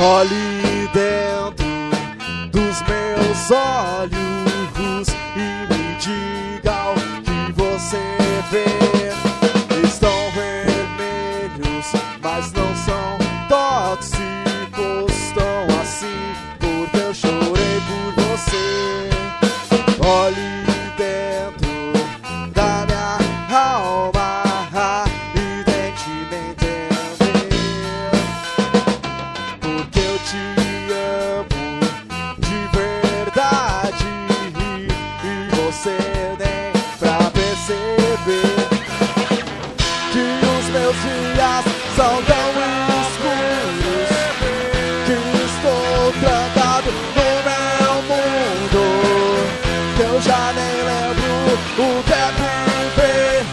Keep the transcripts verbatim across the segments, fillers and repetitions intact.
Olhe dentro dos meus olhos e me diga o que você vê. Estão vermelhos, mas não são tóxicos, tão assim, porque eu chorei por você. Olhe dentro da minha alma e tente me entender, porque eu te amo de verdade e você nem pra perceber que os meus dias são tão escuros, que estou trancado no meu mundo, que eu já nem lembro o que é viver.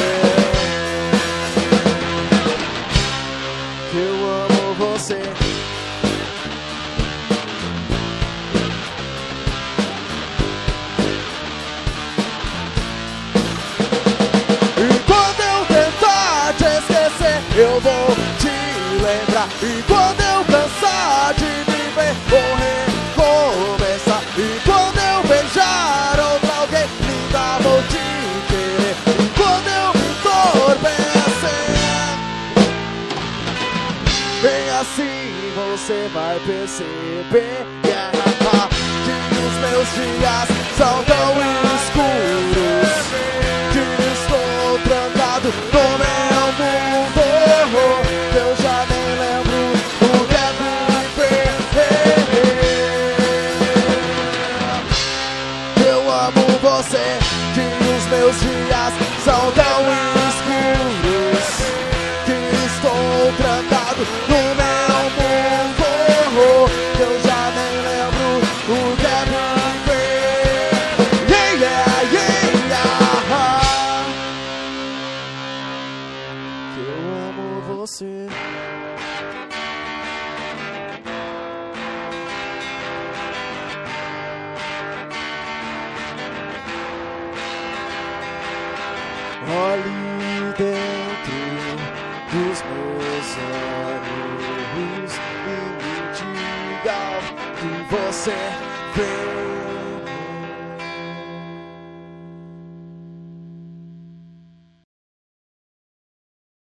Que eu amo você. E quando eu tentar te esquecer, eu vou te lembrar. E quando eu cansar de viver, vou recomeçar. E quando eu beijar outra alguém linda, vou te querer. E quando eu me entorpecer, bem assim você vai perceber que os meus dias são tão escuros, que estou trancado no meu mundo, que eu já nem lembro o que é viver. Eu amo você, que os meus dias são tão escuros, que estou trancado no meu mundo, que eu já nem lembro o que é viver. Yeah, yeah, yeah. Que eu amo você. Olhe dentro dos meus olhos e me diga o que você vê.